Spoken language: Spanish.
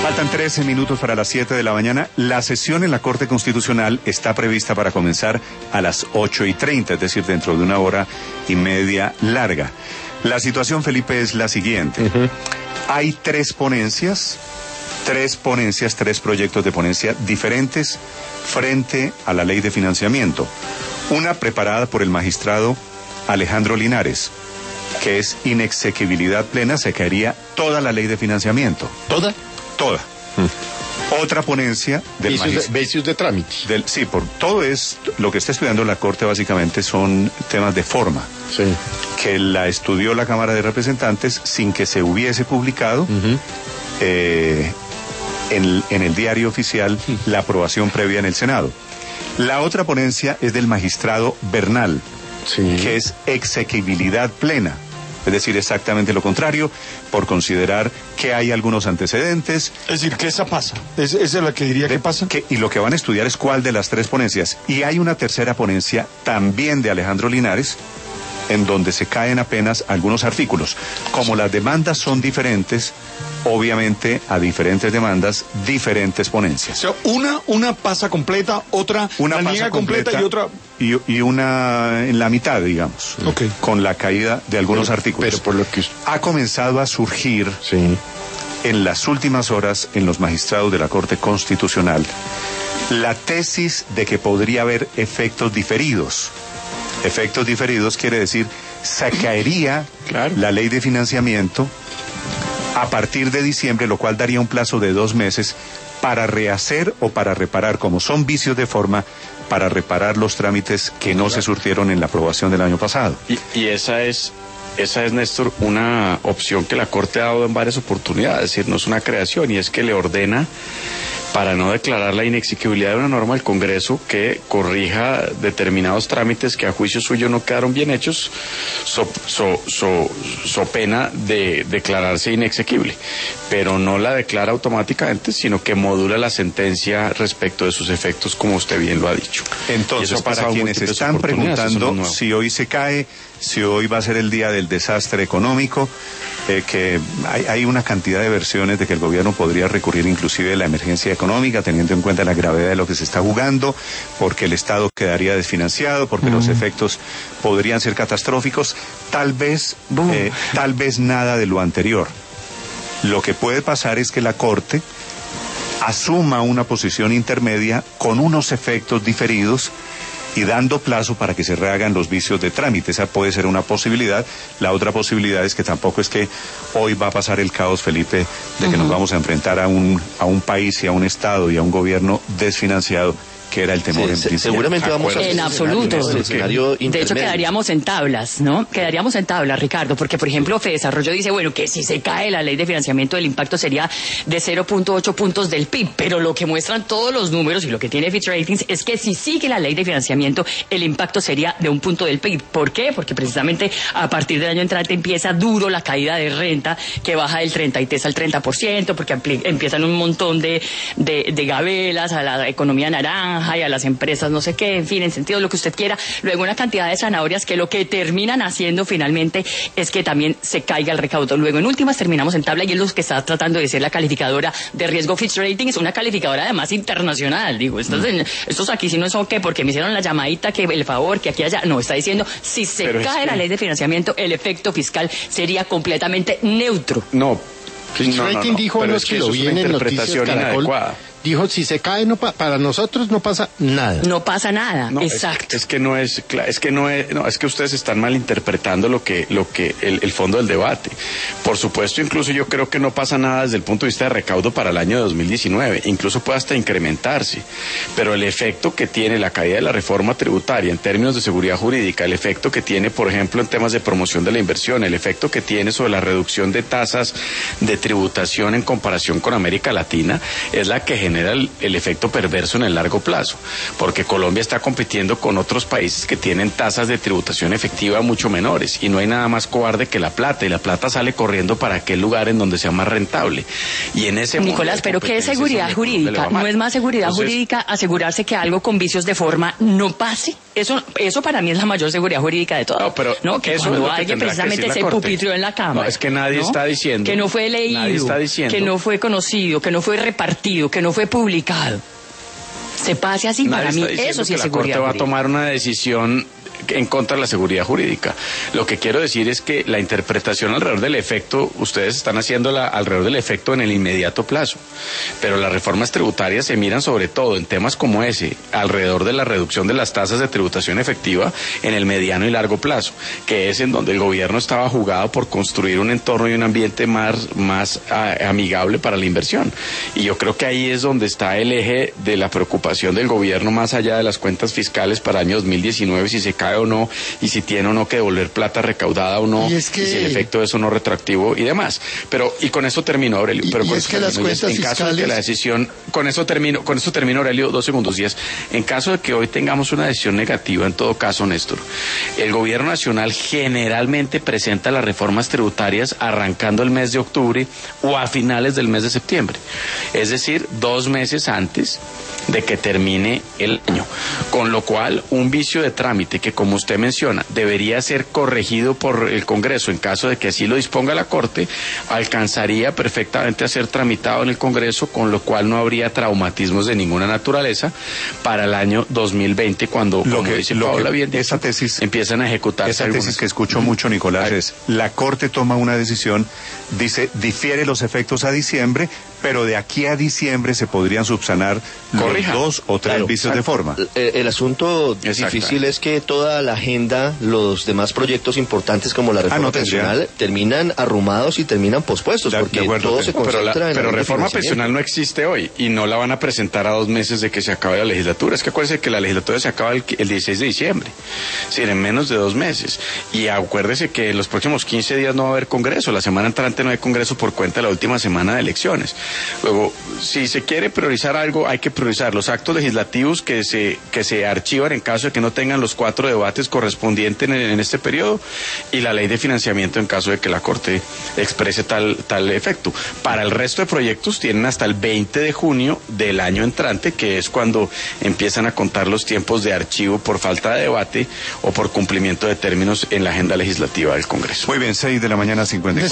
Faltan 13 minutos para las 7 de la mañana. La sesión en la Corte Constitucional está prevista para comenzar a las 8:30, es decir, dentro de una hora y media larga. La situación, Felipe, es la siguiente. Hay tres ponencias, tres proyectos de ponencia diferentes frente a la ley de financiamiento. Una preparada por el magistrado Alejandro Linares, que es inexequibilidad plena, se caería toda la ley de financiamiento. ¿Toda? Toda. Otra ponencia del vicios de trámite. Sí, por todo es lo que está estudiando la Corte básicamente son temas de forma. Sí. Que la estudió la Cámara de Representantes sin que se hubiese publicado en el diario oficial la aprobación previa en el Senado. La otra ponencia es del magistrado Bernal, que es exequibilidad plena. Es decir, exactamente lo contrario, por considerar que hay algunos antecedentes. Es decir, que esa pasa. Esa es la que diría que pasa. Y lo que van a estudiar es cuál de las tres ponencias. Y hay una tercera ponencia, también de Alejandro Linares, en donde se caen apenas algunos artículos. Como las demandas son diferentes, obviamente a diferentes demandas, diferentes ponencias. O sea, una pasa completa, otra una la niega completa y otra... Y una en la mitad, digamos, con la caída de algunos artículos. Pero por lo que ha comenzado a surgir en las últimas horas en los magistrados de la Corte Constitucional la tesis de que podría haber efectos diferidos. Efectos diferidos quiere decir, se caería la ley de financiamiento a partir de diciembre, lo cual daría un plazo de 2 meses para rehacer o para reparar, como son vicios de forma, para reparar los trámites que no se surtieron en la aprobación del año pasado. Y esa es, Néstor, una opción que la Corte ha dado en varias oportunidades, es decir, no es una creación, y es que le ordena, para no declarar la inexequibilidad de una norma al Congreso, que corrija determinados trámites que a juicio suyo no quedaron bien hechos, so pena de declararse inexequible. Pero no la declara automáticamente, sino que modula la sentencia respecto de sus efectos, como usted bien lo ha dicho. Entonces, para quienes están preguntando si hoy se cae, si hoy va a ser el día del desastre económico, que hay una cantidad de versiones de que el gobierno podría recurrir inclusive a la emergencia económica, teniendo en cuenta la gravedad de lo que se está jugando, porque el Estado quedaría desfinanciado, porque los efectos podrían ser catastróficos, tal vez nada de lo anterior. Lo que puede pasar es que la Corte asuma una posición intermedia con unos efectos diferidos y dando plazo para que se rehagan los vicios de trámite. Esa puede ser una posibilidad. La otra posibilidad es que tampoco es que hoy va a pasar el caos, Felipe, de que nos vamos a enfrentar a un país y a un Estado y a un gobierno desfinanciado, que era el temor en principio. Seguramente vamos a... En absoluto. De hecho, quedaríamos en tablas, ¿no? Quedaríamos en tablas, Ricardo, porque, por ejemplo, Fedesarrollo dice, bueno, que si se cae la ley de financiamiento, el impacto sería de 0.8 puntos del PIB, pero lo que muestran todos los números y lo que tiene Fitch Ratings es que si sigue la ley de financiamiento, el impacto sería de 1 punto del PIB. ¿Por qué? Porque precisamente a partir del año entrante empieza duro la caída de renta, que baja del 33 al 30%, porque empiezan un montón de gabelas a la economía naranja, y a las empresas no sé qué, en fin, en sentido lo que usted quiera, luego una cantidad de zanahorias que lo que terminan haciendo finalmente es que también se caiga el recaudo. Luego en últimas terminamos en tabla, y es lo que está tratando de decir la calificadora de riesgo Fitch Ratings, una calificadora además internacional, digo, estos aquí si no son qué, porque me hicieron la llamadita, que el favor, que aquí allá, no, está diciendo, si se cae la ley de financiamiento, el efecto fiscal sería completamente neutro. No, Fitch Rating dijo pero es que lo vi en Noticias Caracol. Dijo, si se cae, para nosotros no pasa nada. No pasa nada, no, exacto. Es que ustedes están malinterpretando el fondo del debate. Por supuesto, incluso yo creo que no pasa nada desde el punto de vista de recaudo para el año 2019. Incluso puede hasta incrementarse. Pero el efecto que tiene la caída de la reforma tributaria en términos de seguridad jurídica, el efecto que tiene, por ejemplo, en temas de promoción de la inversión, el efecto que tiene sobre la reducción de tasas de tributación en comparación con América Latina, es la que genera genera el efecto perverso en el largo plazo, porque Colombia está compitiendo con otros países que tienen tasas de tributación efectiva mucho menores, y no hay nada más cobarde que la plata, y la plata sale corriendo para aquel lugar en donde sea más rentable. Y en ese Nicolás, pero ¿qué es seguridad jurídica? ¿No es más seguridad jurídica asegurarse que algo con vicios de forma no pase? Eso para mí es la mayor seguridad jurídica de todo. No, pero que eso cuando alguien precisamente se pupitrió en la Cámara. No, es que nadie está diciendo. Que no fue leído, que no fue conocido, que no fue repartido, que no fue publicado. Se pase así, para mí eso sí es seguridad jurídica. La Corte va a tomar una decisión en contra de la seguridad jurídica. Lo que quiero decir es que la interpretación alrededor del efecto, ustedes están haciéndola alrededor del efecto en el inmediato plazo, pero las reformas tributarias se miran sobre todo en temas como ese, alrededor de la reducción de las tasas de tributación efectiva en el mediano y largo plazo, que es en donde el gobierno estaba jugado por construir un entorno y un ambiente más amigable para la inversión. Y yo creo que ahí es donde está el eje de la preocupación del gobierno, más allá de las cuentas fiscales para el año 2019, si se cae o no, y si tiene o no que devolver plata recaudada o no, y si el efecto de eso no retroactivo y demás. Y con eso termino, Aurelio. Pero es que las cuentas fiscales... En caso de que la decisión... Con eso termino, Aurelio, 2 segundos. Y es, en caso de que hoy tengamos una decisión negativa, en todo caso, Néstor, el gobierno nacional generalmente presenta las reformas tributarias arrancando el mes de octubre o a finales del mes de septiembre. Es decir, 2 meses antes de que termine el año. Con lo cual, un vicio de trámite que, como usted menciona, debería ser corregido por el Congreso en caso de que así lo disponga la Corte, alcanzaría perfectamente a ser tramitado en el Congreso, con lo cual no habría traumatismos de ninguna naturaleza para el año 2020, cuando, como dice Paola bien dicho, esa tesis, empiezan a ejecutarse esa tesis que escucho mucho, Nicolás, es la Corte toma una decisión, dice, difiere los efectos a diciembre, pero de aquí a diciembre se podrían subsanar los 2 o 3 vicios de forma. El asunto difícil es que toda la agenda, los demás proyectos importantes como la reforma pensional, terminan arrumados y terminan pospuestos, porque todo se concentra en... Pero reforma pensional no existe hoy, y no la van a presentar a 2 meses de que se acabe la legislatura. Es que acuérdese que la legislatura se acaba el 16 de diciembre, es decir, en menos de 2 meses. Y acuérdese que en los próximos 15 días no va a haber Congreso, la semana entrante no hay Congreso por cuenta de la última semana de elecciones. Luego, si se quiere priorizar algo, hay que priorizar los actos legislativos que se archivan en caso de que no tengan los 4 debates correspondientes en este periodo, y la ley de financiamiento en caso de que la Corte exprese tal efecto. Para el resto de proyectos tienen hasta el 20 de junio del año entrante, que es cuando empiezan a contar los tiempos de archivo por falta de debate o por cumplimiento de términos en la agenda legislativa del Congreso. Muy bien, 6 de la mañana, 54.